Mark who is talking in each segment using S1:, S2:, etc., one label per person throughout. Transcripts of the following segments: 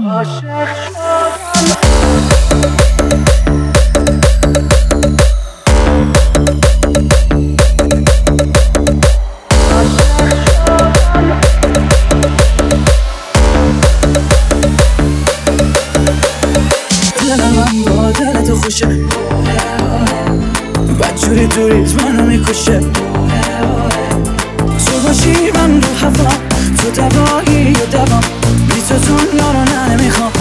S1: عاشق دلم هم با دل تو خوشه، بدجوری دوریت منو میکشه. تو باشی من رو هوا، تو دوایی و دوام، بی تو دنیا رو نمیخوام.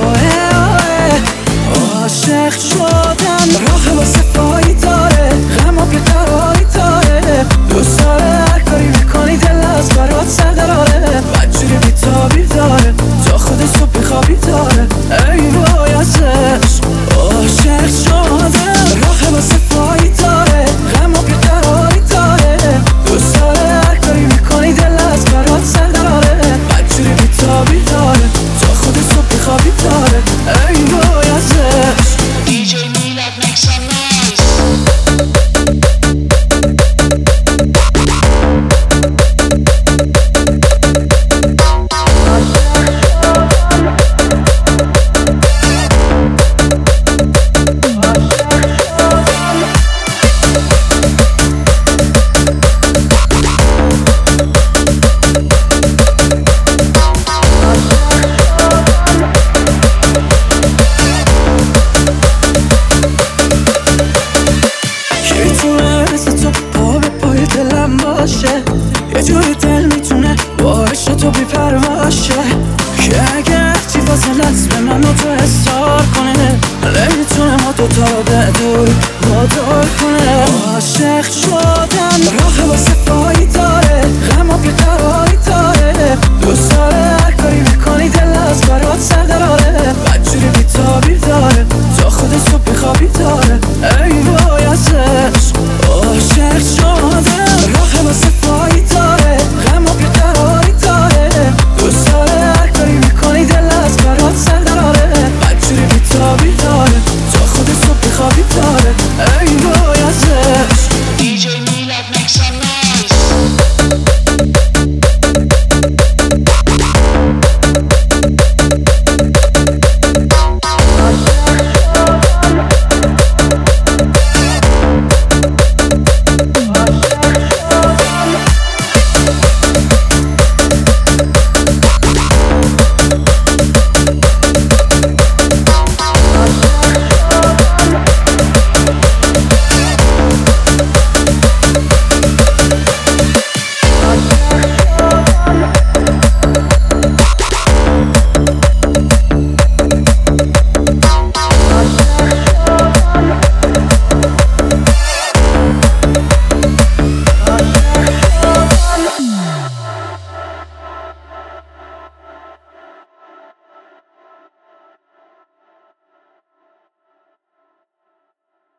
S1: عاشق شدم راه واسه پایی داره، غم و بیقراری داره، دوست داره هر کاری میکنی دل از برات سر دراره. بدجوری بیتابی داره، تا خود صبح بیخوابی داره. ای وای از عشق عاشق شدم راه واسه پایی داره، غم و بیقراری داره، دوست داره هر کاری میکنی دل از برات سر دراره. بدجوری بیتابی داره، تا خود صبح بیخوابی داره. ای وای از عشق.
S2: DJ Milad, make some noise.
S1: یه جوری دل میتونه با عشق تو بی‌پرواشه، که اگه هرچی فاصلت به من و تو اصرار کنه، نمیتونه ما دوتا رو به دور وادار کنه. عاشق شدم راه واسه پایی داره، غم و بیقراری داره، دوست داره هر کاری میکنی دل از برات سر دراره.